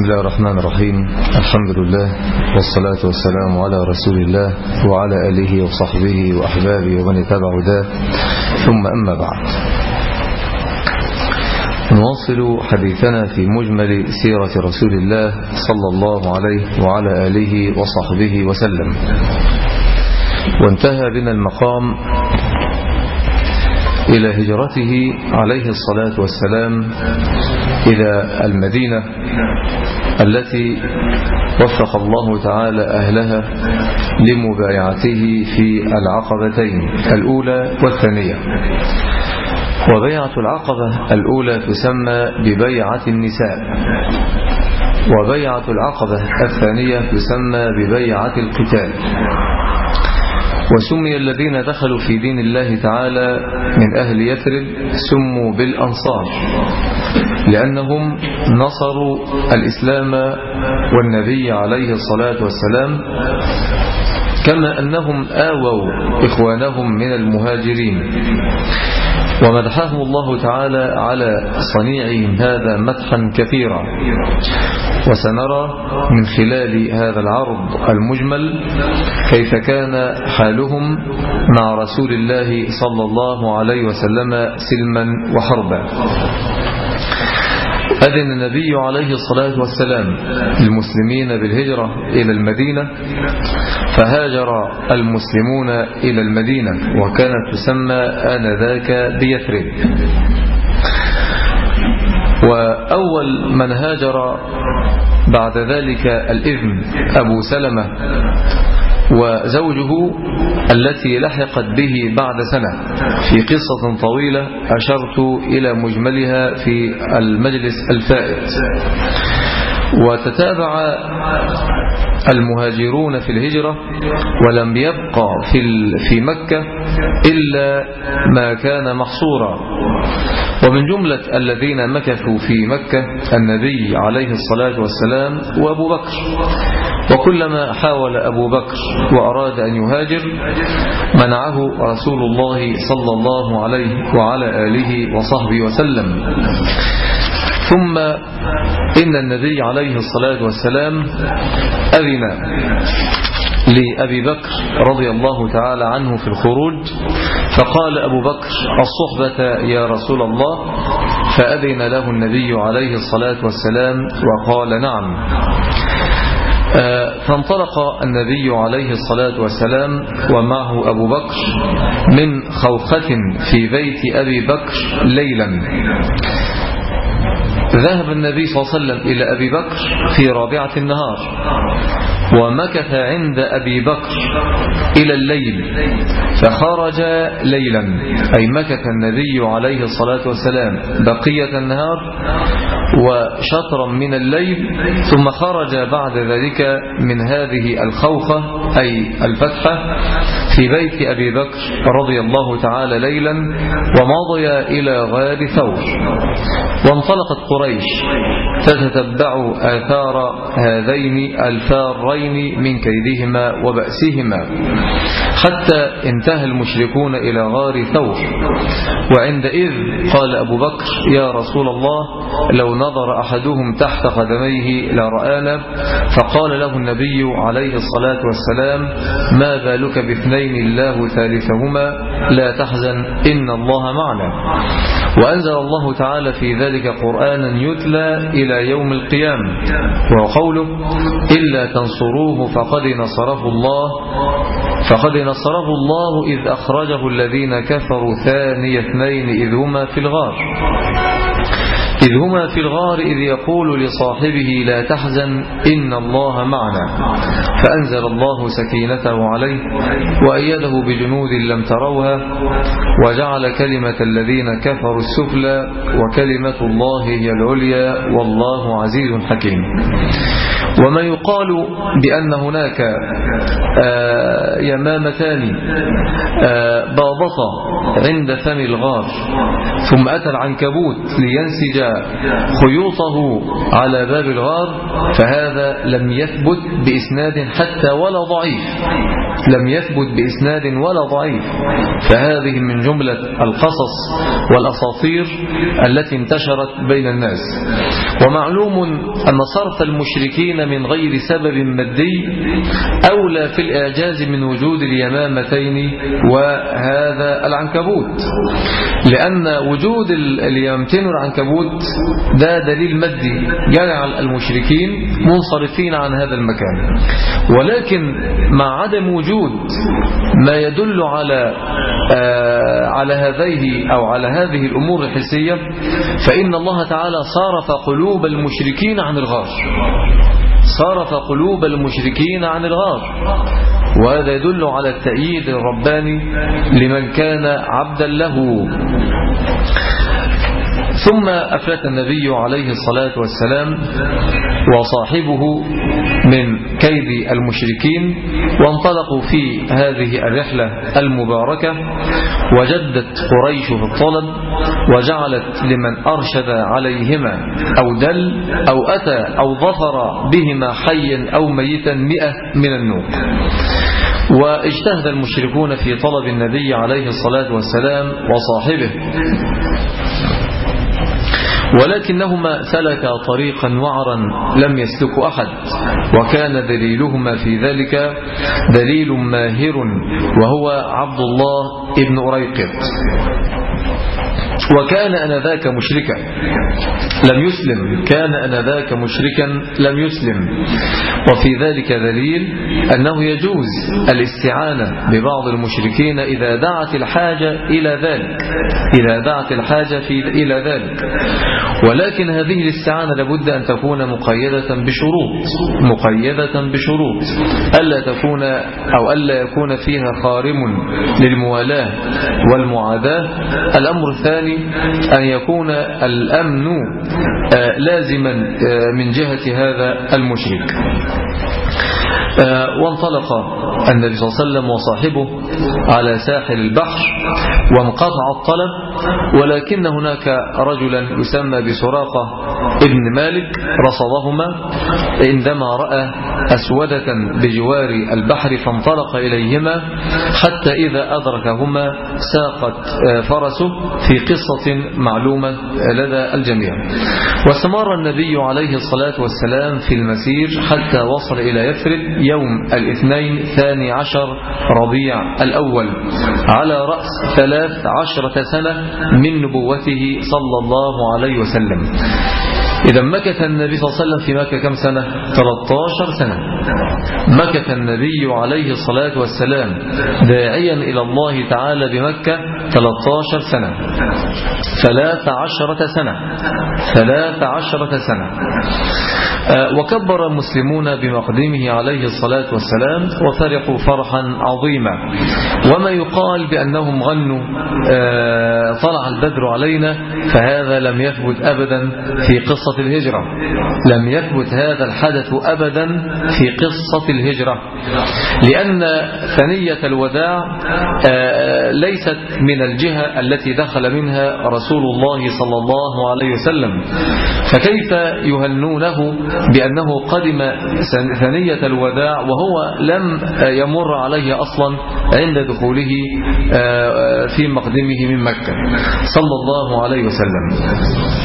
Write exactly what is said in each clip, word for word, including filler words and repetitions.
بسم الله الرحمن الرحيم. الحمد لله والصلاة والسلام على رسول الله وعلى آله وصحبه وأحبابه ومن اتبع هداه، ثم أما بعد. نواصل حديثنا في مجمل سيرة رسول الله صلى الله عليه وعلى آله وصحبه وسلم، وانتهى بنا المقام إلى هجرته عليه الصلاة والسلام إلى المدينة التي وفق الله تعالى أهلها لمبايعته في العقبتين الأولى والثانية. وبيعة العقبة الأولى تسمى ببيعة النساء، وبيعة العقبة الثانية تسمى ببيعة القتال. وسمي الذين دخلوا في دين الله تعالى من أهل يثرب سموا بالأنصار، لأنهم نصروا الإسلام والنبي عليه الصلاة والسلام، كما أنهم آووا إخوانهم من المهاجرين. ومدحهم الله تعالى على صنيعهم هذا مدحا كثيرا، وسنرى من خلال هذا العرض المجمل كيف كان حالهم مع رسول الله صلى الله عليه وسلم سلما وحربا. أذن النبي عليه الصلاة والسلام للمسلمين بالهجرة إلى المدينة، فهاجر المسلمون إلى المدينة، وكانت تسمى آنذاك بيثرب. وأول من هاجر بعد ذلك الإذن أبو سلمة وزوجه التي لحقت به بعد سنة، في قصة طويلة أشرت إلى مجملها في المجلس الفائت. وتتابع المهاجرون في الهجرة، ولم يبقى في في مكة إلا ما كان محصورا. ومن جملة الذين مكثوا في مكة النبي عليه الصلاة والسلام وأبو بكر. وكلما حاول أبو بكر وأراد أن يهاجر منعه رسول الله صلى الله عليه وعلى آله وصحبه وسلم. ثم إن النبي عليه الصلاة والسلام أذن لأبي بكر رضي الله تعالى عنه في الخروج، فقال أبو بكر: الصحبة يا رسول الله. فأذن له النبي عليه الصلاة والسلام وقال: نعم. فانطلق النبي عليه الصلاة والسلام ومعه أبو بكر من خوخة في بيت أبي بكر ليلا. ذهب النبي صلى الله عليه وسلم إلى أبي بكر في رابعة النهار، ومكث عند أبي بكر إلى الليل، فخرج ليلا، أي مكث النبي عليه الصلاة والسلام بقية النهار وشطرا من الليل، ثم خرج بعد ذلك من هذه الخوخة أي الفتحة في بيت أبي بكر رضي الله تعالى ليلا، ومضي إلى غار ثور. وانطلقت قريش تتتبع آثار هذين الفارين من كيدهما وبأسهما، حتى انتهى المشركون إلى غار ثور. وعندئذ قال أبو بكر: يا رسول الله، لو نظر أحدهم تحت قدميه لرآنا. فقال له النبي عليه الصلاة والسلام: ما بالك باثنين الله ثالثهما، لا تحزن إن الله معنا. وأنزل الله تعالى في ذلك قرآنا يتلى إلى يوم القيامة، وقوله: إلا تنصروه فقد نصره الله فقد نصره الله إذ أخرجه الذين كفروا ثاني اثنين إذ هما في الغار إذ هما في الغار إذ يقول لصاحبه لا تحزن إن الله معنا. فأنزل الله سكينته عليه وأيده بجنود لم تروها، وجعل كلمة الذين كفروا السفلى وكلمة الله هي العليا والله عزيز حكيم. وما يقال بأن هناك يمامتان باضتا عند فم الغار، ثم أتى العنكبوت لينسج خيوطه على باب الغار، فهذا لم يثبت بإسناد حتى ولا ضعيف، لم يثبت بإسناد ولا ضعيف، فهذه من جملة القصص والأساطير التي انتشرت بين الناس. ومعلوم أن صرف المشركين من غير سبب مادي أولى في الإعجاز من وجود اليمامتين وهذا العنكبوت، لأن وجود اليمامتين والعنكبوت ده دليل مادي يجعل المشركين منصرفين عن هذا المكان. ولكن مع عدم وجود ما يدل على آه على هذه أو على هذه الأمور الحسية، فإن الله تعالى صرف قلوب المشركين عن الغار، صرف قلوب المشركين عن الغار، وهذا يدل على التأييد الرباني لمن كان عبدا له. ثم أفلت النبي عليه الصلاة والسلام وصاحبه من كيد المشركين، وانطلقوا في هذه الرحلة المباركة، وجدت قريش في الطلب، وجعلت لمن أرشد عليهما أو دل أو أتى أو ظفر بهما حيا أو ميتا مئة من النوق. واجتهد المشركون في طلب النبي عليه الصلاة والسلام وصاحبه، ولكنهما سلكا طريقا وعرا لم يسلك أحد، وكان دليلهما في ذلك دليل ماهر وهو عبد الله ابن أريقط، وكان أنذاك مشركا لم يسلم، كان أنذاك مشركا لم يسلم. وفي ذلك دليل أنه يجوز الاستعانة ببعض المشركين إذا دعت الحاجة إلى ذلك، إذا دعت الحاجة في إلى ذلك. ولكن هذه الاستعانة لابد أن تكون مقيدة بشروط، مقيدة بشروط ألا تكون أو ألا يكون فيها خارم للموالاة والمعاداة. الأمر الثاني أن يكون الأمن لازما من جهة هذا المشرك. وانطلق النبي صلى الله عليه وسلم وصاحبه على ساحل البحر، وانقطع الطلب، ولكن هناك رجلا يسمى بسراقة ابن مالك رصدهما عندما رأى أسودة بجوار البحر، فانطلق إليهما حتى إذا أدركهما ساقت فرسه في قصة معلومة لدى الجميع. واستمر النبي عليه الصلاة والسلام في المسير حتى وصل إلى يثرب يوم الاثنين ثاني عشر ربيع الأول على رأس ثلاث عشرة سنة من نبوته صلى الله عليه وسلم. إذا مكث النبي صلى الله عليه وسلم في مكة كم سنة؟ ثلاثة عشر سنة. مكث النبي عليه الصلاة والسلام داعيا إلى الله تعالى بمكة ثلاثة عشر سنة، ثلاث عشرة سنة، ثلاث عشرة سنة. وكبر المسلمون بمقدمه عليه الصلاة والسلام وفرحوا فرحا عظيما. وما يقال بأنهم غنوا طلع البدر علينا، فهذا لم يثبت أبدا في قصة الهجرة، لم يثبت هذا الحدث أبدا في قصة الهجرة، لأن ثنية الوداع ليست من الجهة التي دخل منها رسول الله صلى الله عليه وسلم، فكيف يهنونه بأنه قدم ثنية الوداع وهو لم يمر عليه أصلا عند دخوله في مقدمه من مكة صلى الله عليه وسلم.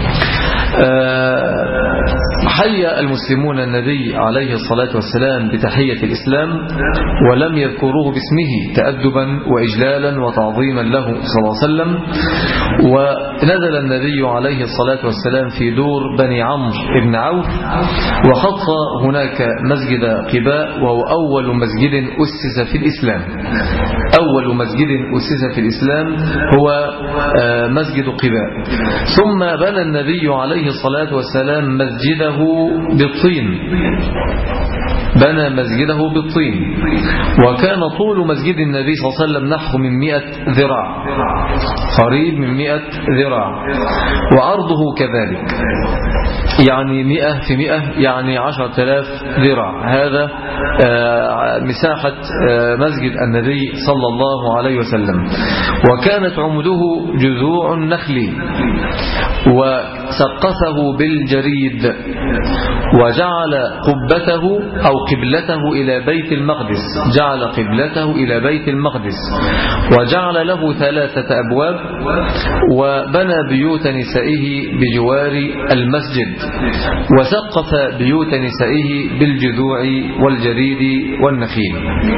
حيا المسلمون النبي عليه الصلاة والسلام بتحية الإسلام، ولم يذكروه باسمه تأدبا وإجلالا وتعظيما له صلى الله عليه وسلم. ونزل النبي عليه الصلاة والسلام في دور بني عمرو بن عوف، وخط هناك مسجد قباء، وهو أول مسجد أسس في الإسلام، أول مسجد أسس في الإسلام هو مسجد قباء. ثم بنى النبي عليه الصلاة والسلام مسجده بالطين، بنى مسجده بالطين، وكان طول مسجد النبي صلى الله عليه وسلم نحو من مئة ذراع، قريب من مئة ذراع، وعرضه كذلك، يعني مئة في مئة يعني عشرة آلاف ذراع. هذا مساحة مسجد النبي صلى الله عليه وسلم. وكانت عمده جذوع النخل، وسقفه بالجريد، وجعل قبته أو قبلته إلى بيت المقدس، جعل قبلته إلى بيت المقدس، وجعل له ثلاثة أبواب، وبنى بيوت نسائه بجوار المسجد، وسقف بيوت نسائه بالجذوع والجريد والنخيل.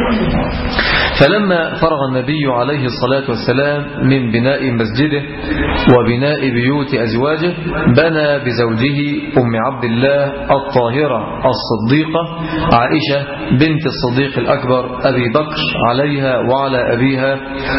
فلما فرغ النبي عليه الصلاة والسلام من بناء مسجده وبناء بيوت أزواجه، بنى بزوجه أم عبد الله الطاهرة الصديقة عائشة بنت الصديق الأكبر أبي بكر عليها وعلى أبيها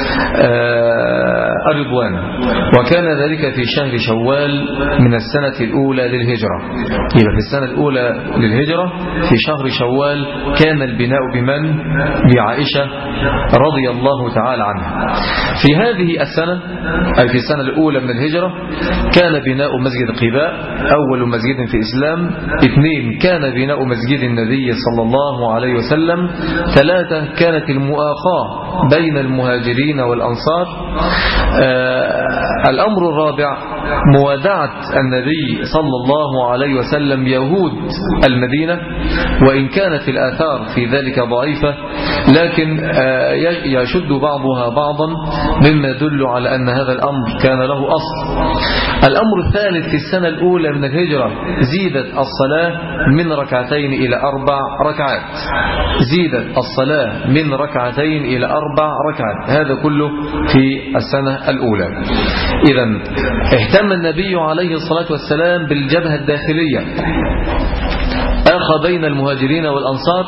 الرضوان. وكان ذلك في شهر شوال من السنة الأولى للهجرة. يبقى في السنة الأولى للهجرة في شهر شوال كان البناء بمن؟ بعائشة رضي الله تعالى عنها. في هذه السنة أي في السنة الأولى من الهجرة كان بناء مسجد قباء أول مسجد في الإسلام. اثنين، كان بناء مسجد النبي صلى الله عليه وسلم. ثلاثة، كانت المؤاخاة بين المهاجرين والأنصار. آه الأمر الرابع، موادعة النبي صلى الله عليه وسلم يهود المدينة، وإن كانت الآثار في ذلك ضعيفة، لكن آه يشد بعضها بعضا مما يدل على أن هذا الأمر كان له أصل. الأمر الثالث، في السنة الأولى من الهجرة زيدت الصلاة من ركعتين إلى أربع ركعات، زيدت الصلاة من ركعتين إلى أربع ركعات. هذا كله في السنة الأولى. إذن اهتم النبي عليه الصلاة والسلام بالجبهة الداخلية، آخى بين المهاجرين والأنصار،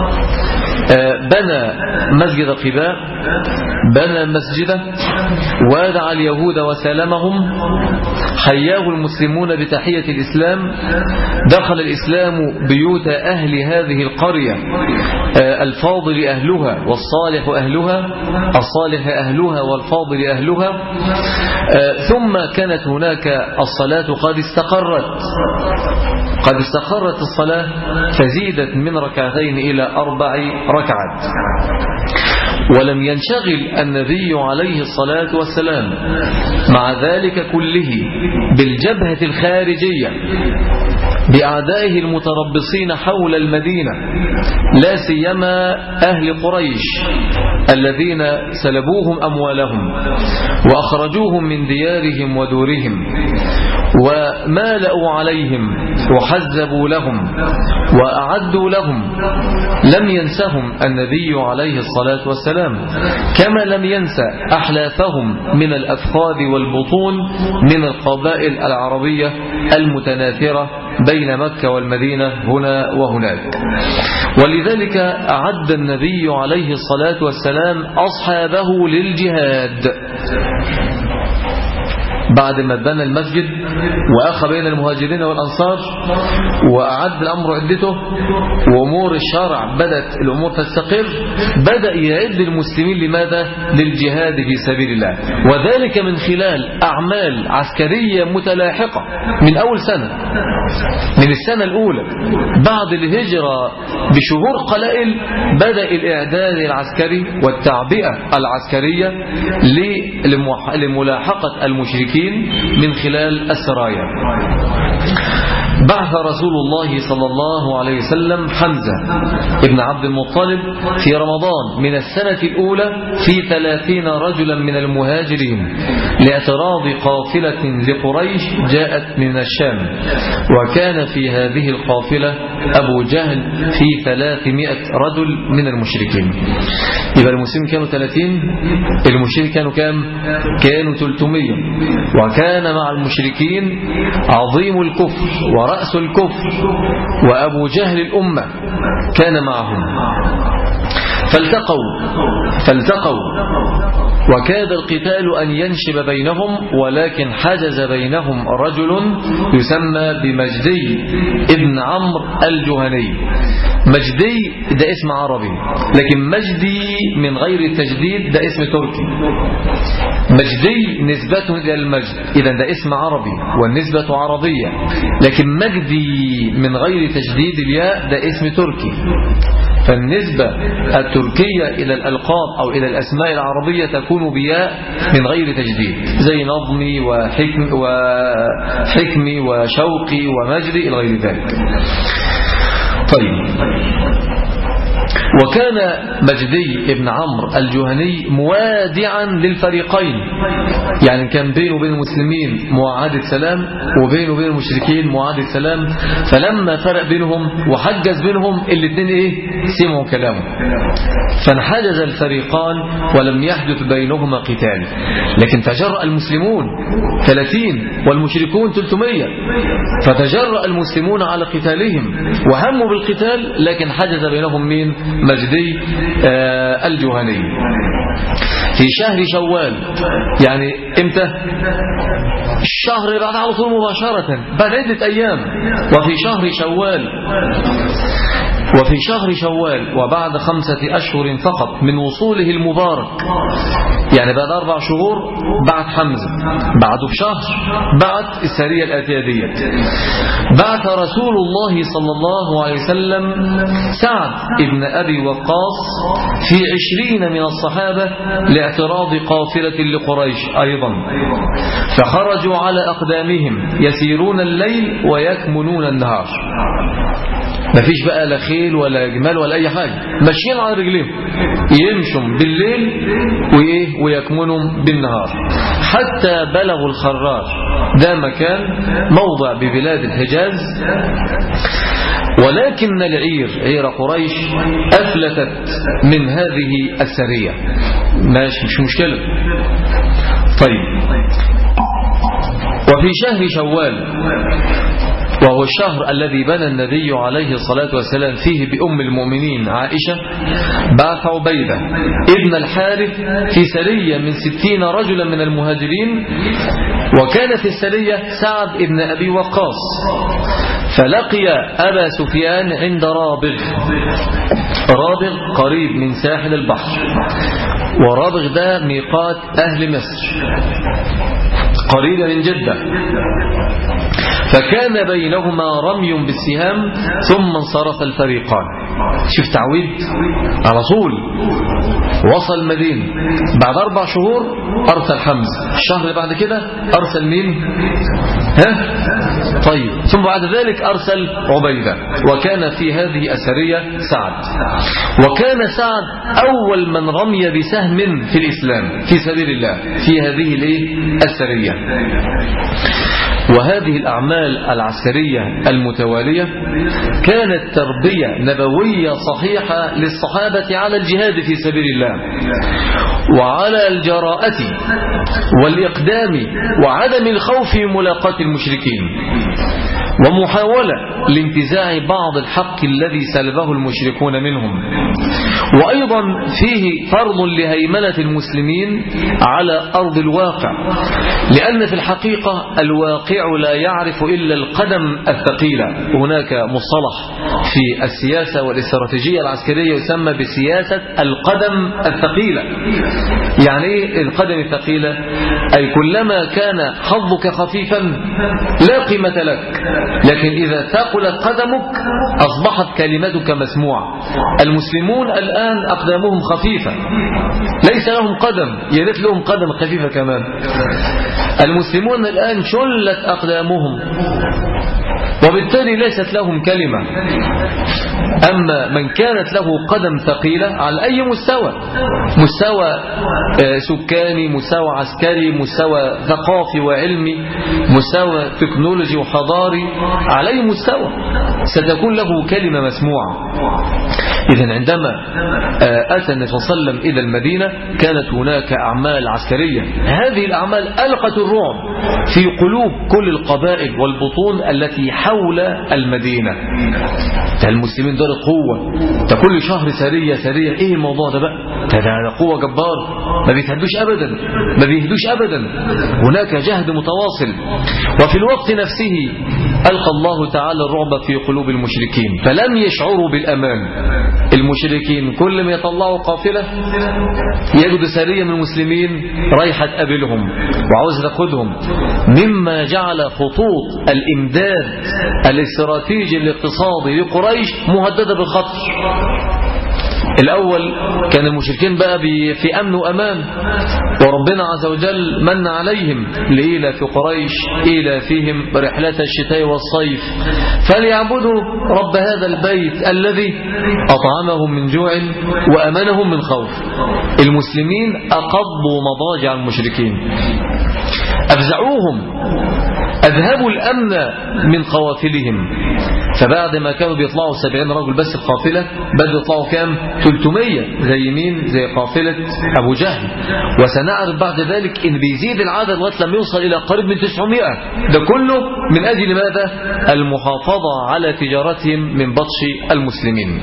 بنى مسجد قباء، بنى مسجده، وادع اليهود وسالمهم، حياه المسلمون بتحية الإسلام، دخل الإسلام بيوت أهل هذه القرية الفاضل أهلها والصالح أهلها، الصالح أهلها والفاضل أهلها. ثم كانت هناك الصلاة قد استقرت قد استقرت الصلاة، فزيدت من ركعتين إلى أربع ركعات. ولم ينشغل النبي عليه الصلاة والسلام مع ذلك كله بالجبهة الخارجية بأعدائه المتربصين حول المدينة، لا سيما أهل قريش الذين سلبوهم أموالهم وأخرجوهم من ديارهم ودورهم ومالأوا عليهم وحزبوا لهم وأعدوا لهم. لم ينسهم النبي عليه الصلاة والسلام، كما لم ينسى أحلافهم من الأفخاذ والبطون من القبائل العربية المتناثرة بين مكة والمدينة هنا وهناك. ولذلك أعد النبي عليه الصلاة والسلام أصحابه للجهاد بعد ما بنى المسجد وأخى بين المهاجرين والأنصار وأعد الأمر عدته وأمور الشرع بدأت الأمور تستقر، بدأ يعد المسلمين لماذا؟ للجهاد في سبيل الله، وذلك من خلال أعمال عسكرية متلاحقة من أول سنة، من السنة الأولى بعد الهجرة بشهور قلائل بدأ الإعداد العسكري والتعبئة العسكرية لملاحقة المشركين من خلال السرايا. بعث رسول الله صلى الله عليه وسلم حمزة ابن عبد المطلب في رمضان من السنة الأولى في ثلاثين رجلا من المهاجرين لاعتراض قافلة لقريش جاءت من الشام، وكان في هذه القافلة أبو جهل في ثلاثمائة رجل من المشركين. يبقى المسلمين كانوا ثلاثين، المشركين كانوا كام؟ كانوا ثلاثمائة. وكان مع المشركين عظيم الكفر ورأس الكفر وأبو جهل الأمة كان معهم. فالتقوا فالتقوا وكاد القتال أن ينشب بينهم، ولكن حجز بينهم رجل يسمى بمجدي ابن عمرو الجهني. مجدي ده اسم عربي، لكن مجدي من غير التجديد ده اسم تركي. مجدي نسبته إلى المجد، إذا ده اسم عربي والنسبة عربية، لكن مجدي من غير تجديد الياء ده اسم تركي. فالنسبة التركية إلى الألقاب أو إلى الأسماء العربية تكون بياء من غير تجديد، زي نظمي وحكم وحكمي وشوقي ومجدي إلى غير ذلك. طيب، وكان مجدي ابن عمرو الجهني موادعا للفريقين، يعني كان بينه وبين المسلمين معاهدة سلام وبينه وبين المشركين معاهدة سلام. فلما فرق بينهم وحجز بينهم الاثنين ايه سمعوا كلامه، فانحجز الفريقان ولم يحدث بينهما قتال. لكن تجرأ المسلمون ثلاثين والمشركون ثلاثمائة، فتجرأ المسلمون على قتالهم وهموا بالقتال، لكن حجز بينهم مين؟ مجدي آه الجهني. في شهر شوال، يعني امتى؟ الشهر بعد على طول مباشرة بعد عدة أيام. وفي شهر شوال وفي شهر شوال وبعد خمسة أشهر فقط من وصوله المبارك، يعني بعد أربع شهور بعد حمزة، بعده بشهر بعد السرية الآتية ديت، بعث رسول الله صلى الله عليه وسلم سعد ابن أبي وقاص في عشرين من الصحابة لاعتراض قافلة لقريش أيضا، فخرجوا على أقدامهم يسيرون الليل ويكمنون النهار. ما فيش بقى لا خيل ولا جمال ولا أي حاجة، ماشيين على رجليهم، يمشوا بالليل وإيه ويكمنوا بالنهار، حتى بلغوا الخراج، ده مكان موضع ببلاد الحجاز. ولكن العير عير قريش أفلتت من هذه السرية، ماشي مش مشكلة. طيب، وفي شهر شوال، وهو الشهر الذي بنى النبي عليه الصلاة والسلام فيه بأم المؤمنين عائشة، بعث عبيدة ابن الحارث في سرية من ستين رجلا من المهاجرين، وكان في السرية سعد ابن أبي وقاص، فلقي أبا سفيان عند رابغ. رابغ قريب من ساحل البحر، ورابغ ده ميقات أهل مصر قريبا من جدة. فكان بينهما رمي بالسهام، ثم انصرف الفريقان. شوف تعويد على طول. وصل المدينة بعد أربع شهور أرسل حمزة، الشهر اللي بعد كده أرسل مين؟ ها؟ طيب، ثم بعد ذلك أرسل عبيدة، وكان في هذه السرية سعد. وكان سعد أول من رمي بسهم في الإسلام في سبيل الله في هذه السرية. وهذه الأعمال العسكرية المتوالية كانت تربية نبوية صحيحة للصحابة على الجهاد في سبيل الله، وعلى الجراءة والإقدام وعدم الخوف من ملاقاة المشركين، ومحاولة لانتزاع بعض الحق الذي سلبه المشركون منهم. وأيضا فيه فرض لهيمنة المسلمين على أرض الواقع، لأن في الحقيقة الواقع لا يعرف إلا القدم الثقيلة. هناك مصطلح في السياسة والاستراتيجية العسكرية يسمى بسياسة القدم الثقيلة. يعني إيه القدم الثقيلة؟ أي كلما كان حظك خفيفا لا قيمة لك، لكن إذا ثقلت قدمك أصبحت كلمتك مسموعة. المسلمون الآن أقدامهم خفيفة، ليس لهم قدم، يريد لهم قدم خفيفة كمان. المسلمون الآن شلت أقدامهم، وبالتالي ليست لهم كلمة. أما من كانت له قدم ثقيلة على أي مستوى، مستوى سكاني، مستوى عسكري، مستوى ثقافي وعلمي، مستوى تكنولوجي وحضاري، على أي مستوى ستكون له كلمة مسموعة. إذن عندما أتى النبي صلى الله عليه وسلم إلى المدينة كانت هناك أعمال عسكرية، هذه الأعمال ألقت الرعب في قلوب كل القبائل والبطون التي حول المدينة. المسلمين دول قوة، ده كل شهر سرية سرية، إيه الموضوع ده بقى؟ ده قوة جبار، ما بيتهدوش أبدا، ما بيهدوش أبدا، هناك جهد متواصل. وفي الوقت نفسه ألقى الله تعالى الرعب في قلوب المشركين فلم يشعروا بالأمان. المشركين كل ما يطلعوا قافلة يجدوا سرية من المسلمين رايحة تقابلهم وعاوز تاخدهم، مما جعل خطوط الإمداد الاستراتيجي الاقتصادي لقريش مهددة بالخطر. الأول كان المشركين بقى في أمن وأمان، وربنا عز وجل من عليهم لإيلاف قريش إيلافهم رحلة الشتاء والصيف فليعبدوا رب هذا البيت الذي أطعمهم من جوع وأمنهم من خوف. المسلمين أقضوا مضاجع المشركين، أفزعوهم، أذهبوا الأمن من قوافلهم. فبعد ما كانوا بيطلعوا سبعين رجل بس في قافلة بدأوا يطلعوا كام؟ ثلاثمية، زي مين؟ زي قافلة أبو جهل. وسنعرف بعد ذلك إن بيزيد العدد لغاية لما يوصل إلى قريب من تسعمائة. ده كله من أجل ماذا؟ المحافظة على تجارتهم من بطش المسلمين.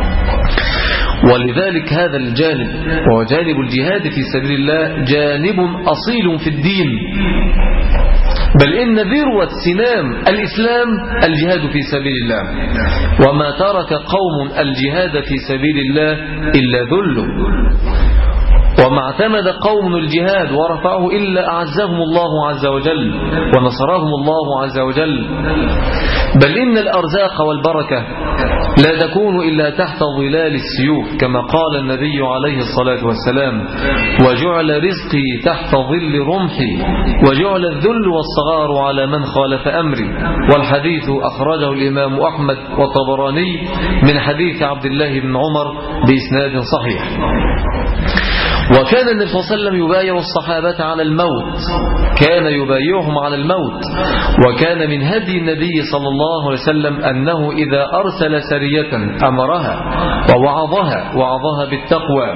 ولذلك هذا الجانب وهو جانب الجهاد في سبيل الله جانب أصيل في الدين، بل إن ذروة سنام الإسلام الجهاد في سبيل الله، وما ترك قوم الجهاد في سبيل الله إلا ذلوا، وما اعتمد قوم الجهاد ورفعه إلا أعزهم الله عز وجل ونصرهم الله عز وجل. بل إن الأرزاق والبركة لا تكون إلا تحت ظلال السيوف كما قال النبي عليه الصلاة والسلام: وجعل رزقي تحت ظل رمحي وجعل الذل والصغار على من خالف أمري. والحديث أخرجه الإمام أحمد والطبراني من حديث عبد الله بن عمر بإسناد صحيح. وكان النبي صلى الله عليه وسلم يبايع الصحابة على الموت، كان يبايعهم على الموت. وكان من هدي النبي صلى الله عليه وسلم أنه إذا أرسل سرية أمرها ووعظها وعظها بالتقوى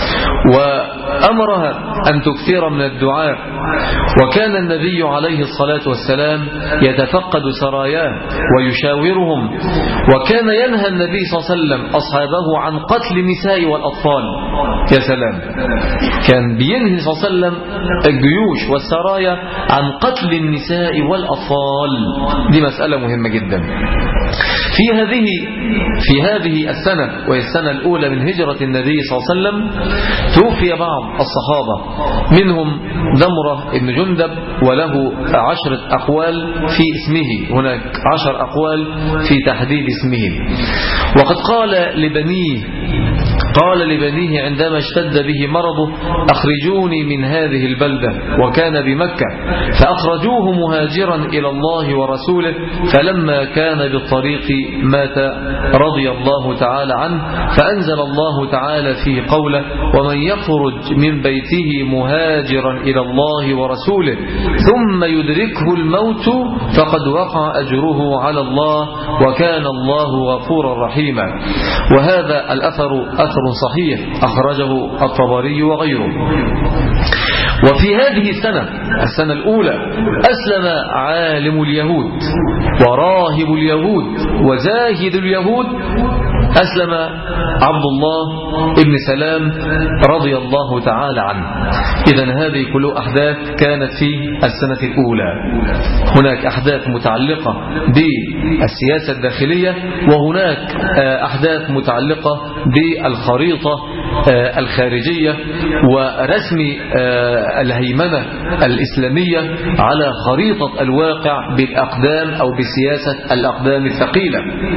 وأمرها أن تكثر من الدعاء. وكان النبي عليه الصلاة والسلام يتفقد سراياه ويشاورهم. وكان ينهى النبي صلى الله عليه وسلم أصحابه عن قتل النساء والأطفال. يا سلام، كان بينهي صلى الله عليه وسلم الجيوش والسرايا عن قتل النساء والأطفال. دي مسألة مهمة جدا. في هذه في هذه السنة وهي السنة الأولى من هجرة النبي صلى الله عليه وسلم توفي بعض الصحابة، منهم دمرة بن جندب وله عشرة أقوال في اسمه، هناك عشر أقوال في تحديد اسمه. وقد قال لبنيه قال لبنيه عندما اشتد به مرضه: أخرجوني من هذه البلدة، وكان بمكة، فأخرجوه مهاجرا إلى الله ورسوله. فلما كان بالطريق مات رضي الله تعالى عنه، فأنزل الله تعالى فيه قوله: ومن يخرج من بيته مهاجرا إلى الله ورسوله ثم يدركه الموت فقد وقع أجره على الله وكان الله غفورا رحيما. وهذا الأثر أثر صحيح أخرجه الطبري وغيره. وفي هذه السنة السنة الأولى أسلم عالم اليهود وراهب اليهود وزاهد اليهود، أسلم عبد الله ابن سلام رضي الله تعالى عنه. إذن هذه كل أحداث كانت في السنة الأولى. هناك أحداث متعلقة بالسياسة الداخلية، وهناك أحداث متعلقة بالخريطة الخارجية ورسم الهيمنة الإسلامية على خريطة الواقع بالأقدام أو بسياسة الأقدام الثقيلة.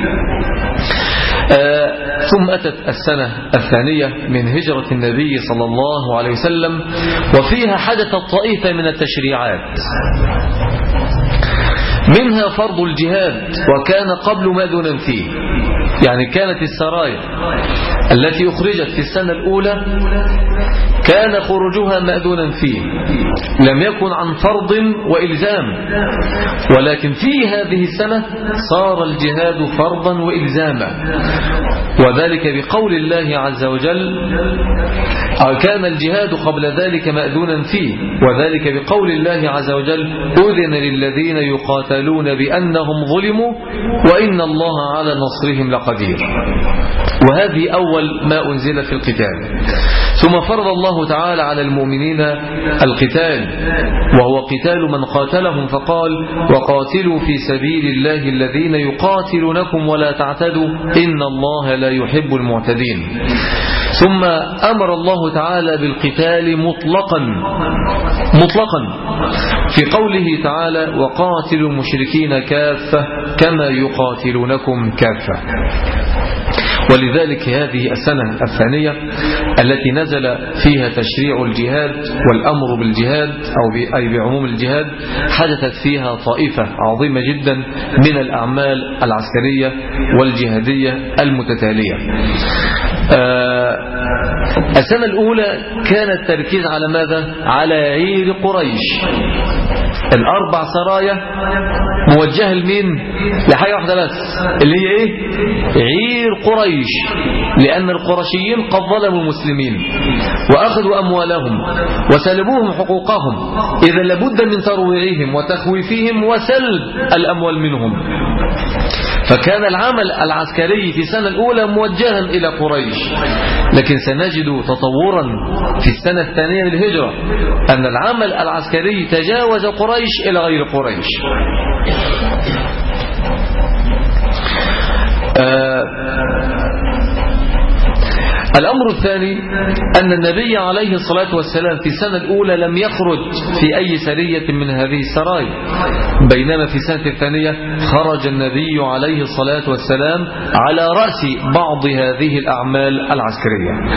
ثم أتت السنة الثانية من هجرة النبي صلى الله عليه وسلم، وفيها حدثت طائفة من التشريعات، منها فرض الجهاد، وكان قبل ماذون فيه. يعني كانت السرايا التي أخرجت في السنة الأولى كان خروجها مأذونا فيه، لم يكن عن فرض وإلزام، ولكن في هذه السنة صار الجهاد فرضا وإلزاما، وذلك بقول الله عز وجل كان الجهاد قبل ذلك مأذونا فيه، وذلك بقول الله عز وجل أذن للذين يقاتلون بأنهم ظلموا وإن الله على نصرهم لقدير. وهذه أول ما أنزل في القتال. ثم فرض الله تعالى على المؤمنين القتال، وهو قتال من قاتلهم، فقال وقاتلوا في سبيل الله الذين يقاتلونكم ولا تعتدوا إن الله لا يحب المعتدين. ثم أمر الله تعالى بالقتال مطلقا مطلقا في قوله تعالى وقاتلوا المشركين كافة كما يقاتلونكم كافة. ولذلك هذه السنة الثانية التي نزل فيها تشريع الجهاد والأمر بالجهاد أو أي بعموم الجهاد، حدثت فيها طائفة عظيمة جدا من الأعمال العسكرية والجهادية المتتالية. آه السنة الأولى كان التركيز على ماذا؟ على عير قريش. الأربع سرايا موجهة لمين؟ لحاجة واحدة بس، اللي هي إيه؟ عير قريش، لأن القرشيين قد ظلموا المسلمين وأخذوا أموالهم وسلبوهم حقوقهم، إذا لابد من ترويعهم وتخويفهم وسلب الأموال منهم. فكان العمل العسكري في السنة الأولى موجها إلى قريش، لكن سنجد تطورا في السنة الثانية للهجرة أن العمل العسكري تجاوز قريش إلى غير قريش. آه الأمر الثاني أن النبي عليه الصلاة والسلام في السنة الأولى لم يخرج في أي سرية من هذه السرايا، بينما في السنة الثانية خرج النبي عليه الصلاة والسلام على رأس بعض هذه الأعمال العسكرية.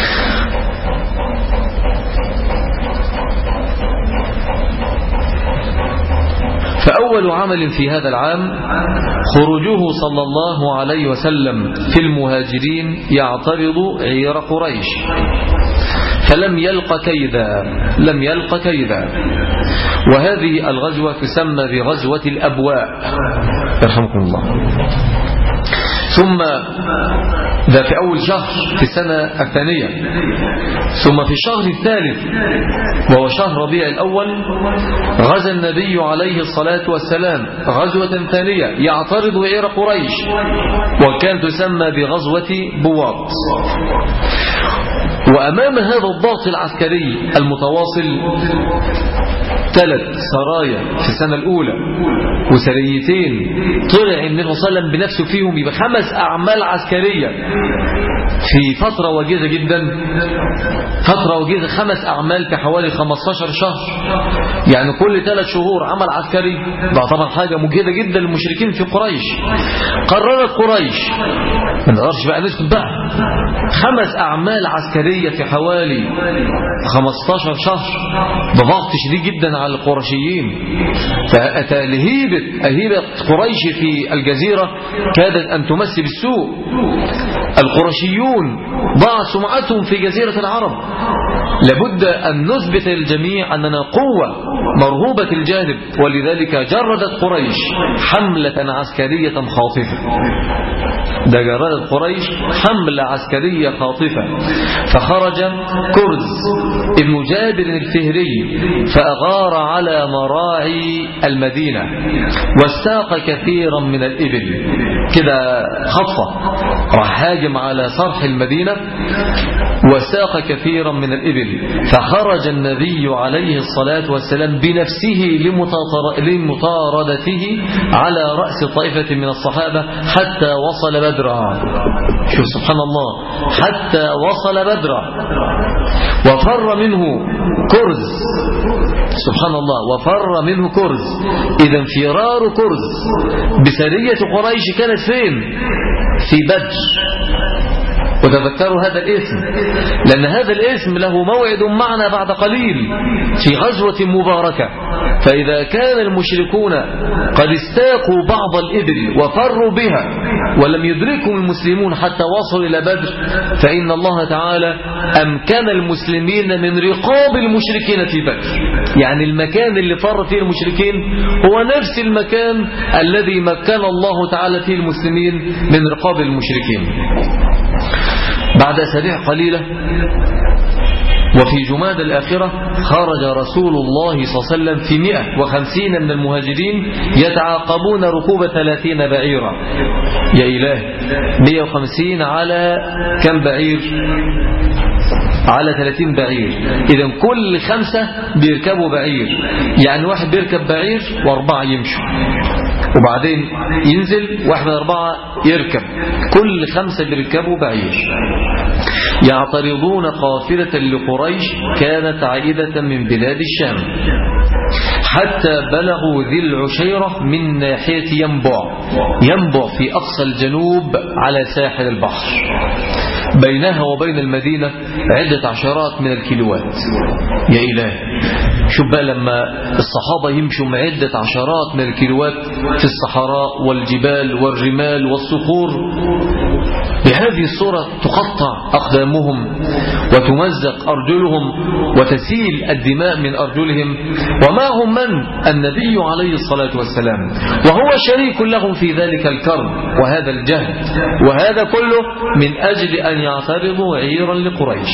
فأول عمل في هذا العام خروجه صلى الله عليه وسلم في المهاجرين يعترض عير قريش، فلم يلق كيدا لم يلق كيدا وهذه الغزوة تسمى بغزوة الأبواء يرحمكم الله. ثم ده في أول شهر في السنة الثانية. ثم في الشهر الثالث وهو شهر ربيع الأول غزا النبي عليه الصلاة والسلام غزوة ثانية يعترض عير قريش، وكانت تسمى بغزوة بواط. وأمام هذا الضغط العسكري المتواصل ثلاث سرايا في السنة الأولى وسريتين طلع النبي صلى الله عليه وسلم بنفسه فيهم، يبقى خمس أعمال عسكرية في فترة وجيزة جدا، فترة وجيزة، خمس أعمال في حوالي خمستاشر شهر، يعني كل ثلاث شهور عمل عسكري. ده طبعا حاجة مجهدة جدا للمشركين في قريش. قررت قريش ما نقدرش بقى نسكت بقى، خمس أعمال عسكرية في حوالي خمستاشر شهر بضغط شديد جدا على القرشيين. فأتى لهيبة أهيبة قريش في الجزيرة كادت أن تمس بالسوء. القرشيون ضاعت سمعتهم في جزيرة العرب. لابد أن نثبت للجميع أننا قوة مرهوبة الجانب، ولذلك جردت قريش حملة عسكرية خاطفة. ده جردت قريش حملة عسكرية خاطفة، فخرج كرز ابن جابر الفهري فأغار على مراعي المدينة واستاق كثيرا من الإبل كده خطفة، راح هاجم على صرح المدينة وساق كثيرا من الإبل. فخرج النبي عليه الصلاة والسلام بنفسه لمطاردته على رأس طائفة من الصحابة حتى وصل بدرا. شوف سبحان الله، حتى وصل بدرا وفر منه كرز. سبحان الله، وفر منه كرز. إذا فرار كرز بسرية قريش كانت فين؟ في بدر. وتذكروا هذا الاسم، لأن هذا الاسم له موعد معنا بعد قليل في غزوة مباركة فإذا كان المشركون قد استاقوا بعض الإبل وفروا بها ولم يدركهم المسلمون حتى وصلوا إلى بدر، فإن الله تعالى أمكن المسلمين من رقاب المشركين في بدر. يعني المكان اللي فر فيه المشركين هو نفس المكان الذي مكن الله تعالى فيه المسلمين من رقاب المشركين. بعد أسابيع قليلة وفي جماد الآخرة خرج رسول الله صلى الله عليه وسلم في مئة وخمسين من المهاجرين يتعاقبون ركوب ثلاثين بعيرا. يا إله، مئة وخمسين على كم بعير؟ على ثلاثين بعير. إذن كل خمسة بيركبوا بعير، يعني واحد بيركب بعير واربعة يمشوا، وبعدين ينزل واحد من أربعة يركب، كل خمسة بيركبوا بعير. يعترضون قافلة لقريش كانت عائدة من بلاد الشام حتى بلغوا ذي العشيرة من ناحية ينبع. ينبع في أقصى الجنوب على ساحل البحر، بينها وبين المدينة عدة عشرات من الكيلوات. يا إله، شوف بقى لما الصحابة يمشوا مع عدة عشرات من الكيلوات في الصحراء والجبال والرمال والصخور، بهذه الصورة تقطع أقدامهم وتمزق أرجلهم وتسيل الدماء من أرجلهم، ومعهم من؟ النبي عليه الصلاة والسلام، وهو شريك لهم في ذلك الكرب وهذا الجهد، وهذا كله من أجل أن يعترضوا عيرا لقريش.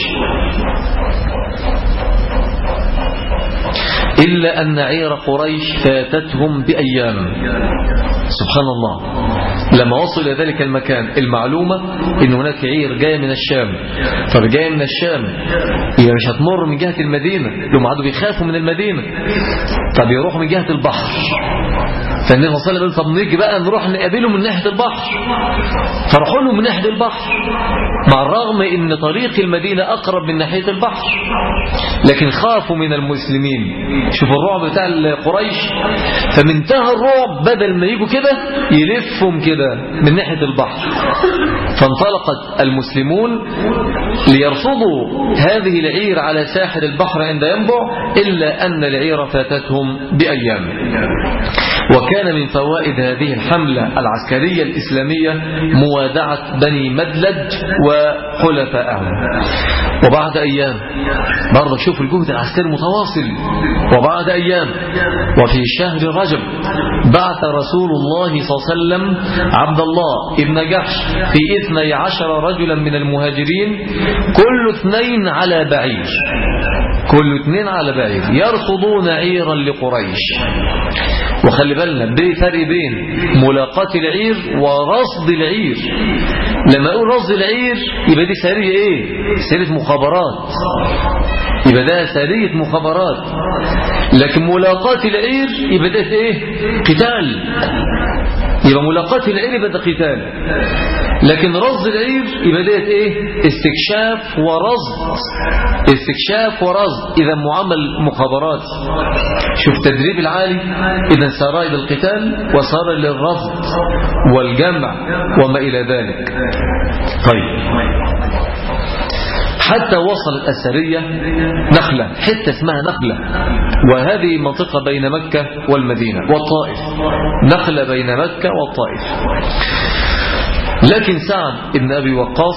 إلا أن عير قريش فاتتهم بأيام. سبحان الله، لما وصلوا إلى ذلك المكان المعلومة إن هناك عير جاية من الشام. طب جاية من الشام يبقى مش هتمر من جهة المدينة، لهم عادوا بيخافوا من المدينة، طب يروحوا من جهة البحر. فالنبي صلى الله عليه وسلم طب نيجي بقى نروح نقابلهم من ناحية البحر، فرحوا لهم من ناحية البحر، مع الرغم إن طريق المدينة أقرب من ناحية البحر، لكن خافوا من المسلمين. شوفوا الرعب بتاع قريش، فمنتهى الرعب بدل ما يجوا كده يلفهم كده من ناحية البحر. فانطلقت المسلمون ليرصدوا هذه العير على ساحل البحر عند ينبع، إلا أن العير فاتتهم بأيام. وكان من فوائد هذه الحملة العسكرية الإسلامية موادعة بني مدلج وحلفائهم. وبعد أيام برضه شوف الجهد العسكري متواصل. وبعد أيام وفي شهر رجب بعث رسول الله صلى الله عليه وسلم عبد الله ابن جحش في اثني عشر رجلا من المهاجرين، كل اثنين على بعير، كل اثنين على بعير يرصدون عيرا لقريش. وخلي بالنا بفرق بين ملاقاة العير ورصد العير. لما اقول رصد العير يبقى دي سرية ايه؟ سرية مخابرات، يبقى ده سرية مخابرات. لكن ملاقاة العير يبقى ده ايه؟ قتال. يبقى ملاقاة العير يبقى ده قتال، لكن رصد العير يبقى ده ايه؟ استكشاف ورصد، استكشاف ورصد. اذا معامل مخابرات. شوف تدريب العالي، اذا سار الى القتال وصار للرصد والجمع وما الى ذلك. طيب، حتى وصلت السرية نخلة، حتة اسمها نخلة، وهذه منطقة بين مكة والمدينة والطائف، نخلة بين مكة والطائف. لكن سعد بن أبي وقاص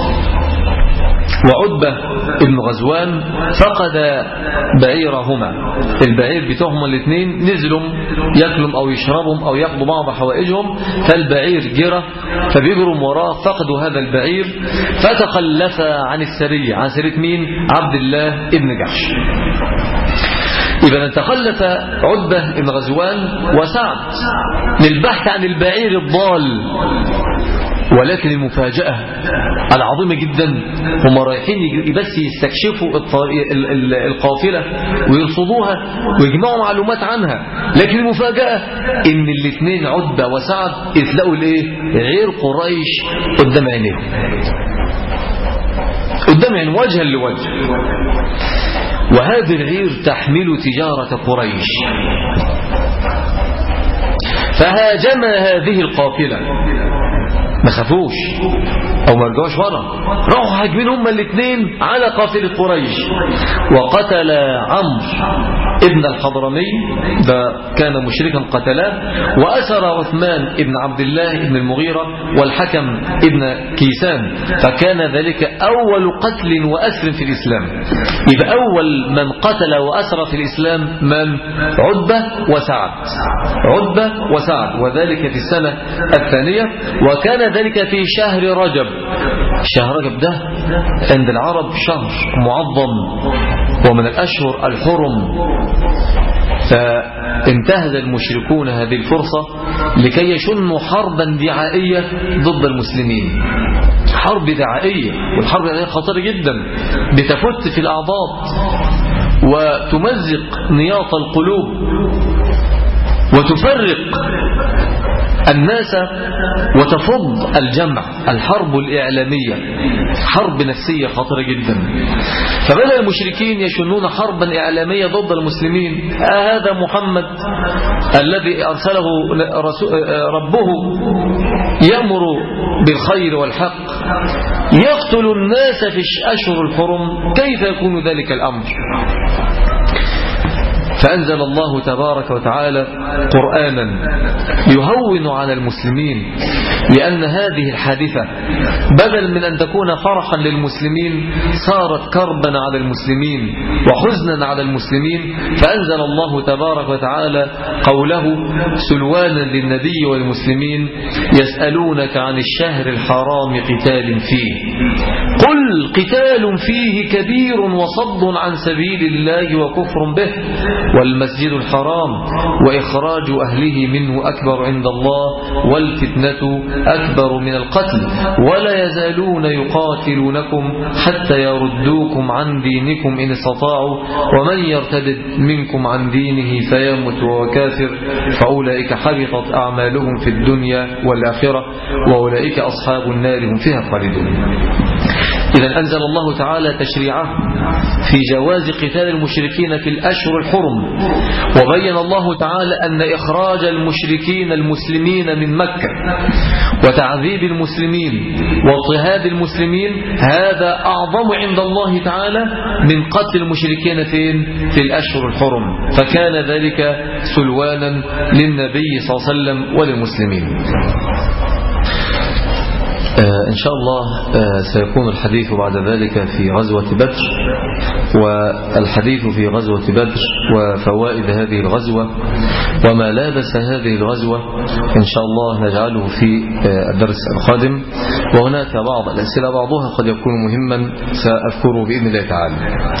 وعتبة بن غزوان فقد بعيرهما، البعير بتوعهم الاثنين نزلوا يأكلوا أو يشربهم أو يأخذوا بعض حوائجهم، فالبعير جرى فبيجروا وراه، فقدوا هذا البعير فتخلف عن السرية. عن سرية مين؟ عبد الله بن جحش. إذا تخلف عتبة بن غزوان وسعد للبحث عن البعير الضال. ولكن المفاجأة العظيمة جدا، هم رايحين بس يستكشفوا القافلة ويرصدوها ويجمعوا معلومات عنها، لكن المفاجأة ان الاثنين عتبة وسعد يتلاقوا الايه؟ عير قريش قدام عينيهم، قدام عين وجها لوجه. وهذه العير تحمل تجارة قريش، فهاجم هذه القافلة ما خافوش او ما رجعوش ورا، راحوا هاجمين هما الاثنين على قافلة قريش، وقتل عمرو ابن الحضرمي، ده كان مشركا قتلاه، وأسر عثمان ابن عبد الله ابن المغيرة والحكم ابن كيسان، فكان ذلك أول قتل وأسر في الإسلام. إذا أول من قتل وأسر في الإسلام من؟ عتبة وسعد، عتبة وسعد، وذلك في السنة الثانية، وكان ذلك في شهر رجب. شهر رجب ده عند العرب شهر معظم ومن الأشهر الحرم، فانتهز المشركون هذه الفرصة لكي يشنوا حربا دعائية ضد المسلمين، حرب دعائية، والحرب الدعائية خطيرة جدا، بتفت في الأعضاء وتمزق نياط القلوب وتفرق الناس وتفض الجمع. الحرب الإعلامية حرب نفسية خطيرة جدا، فبدأ المشركين يشنون حربا إعلامية ضد المسلمين. هذا محمد الذي أرسله ربه يأمر بالخير والحق يقتل الناس في أشهر الحرم، كيف يكون ذلك الأمر؟ فأنزل الله تبارك وتعالى قرآنا يهون على المسلمين، لأن هذه الحادثة بدل من أن تكون فرحا للمسلمين صارت كربا على المسلمين وحزنا على المسلمين. فأنزل الله تبارك وتعالى قوله سلوانا للنبي والمسلمين: يسألونك عن الشهر الحرام قتال فيه، قل قتال فيه كبير وصد عن سبيل الله وكفر به والمسجد الحرام وإخراج أهله منه أكبر عند الله والفتنة أكبر من القتل ولا يزالون يقاتلونكم حتى يردوكم عن دينكم إن استطاعوا ومن يرتد منكم عن دينه فيمت وهو كافر فأولئك حبطت أعمالهم في الدنيا والآخرة وأولئك أصحاب النار هم فيها خالدون. إذا أنزل الله تعالى تشريعه في جواز قتال المشركين في الأشهر الحرم، وبين الله تعالى أن إخراج المشركين المسلمين من مكة وتعذيب المسلمين واضطهاد المسلمين هذا أعظم عند الله تعالى من قتل المشركين فين؟ في الأشهر الحرم، فكان ذلك سلوانا للنبي صلى الله عليه وسلم وللمسلمين. آه إن شاء الله آه سيكون الحديث بعد ذلك في غزوة بدر، والحديث في غزوة بدر وفوائد هذه الغزوة وما لابس هذه الغزوة إن شاء الله نجعله في آه الدرس القادم. وهناك بعض الأسئلة بعضها قد يكون مهما سأذكره بإذن الله تعالى.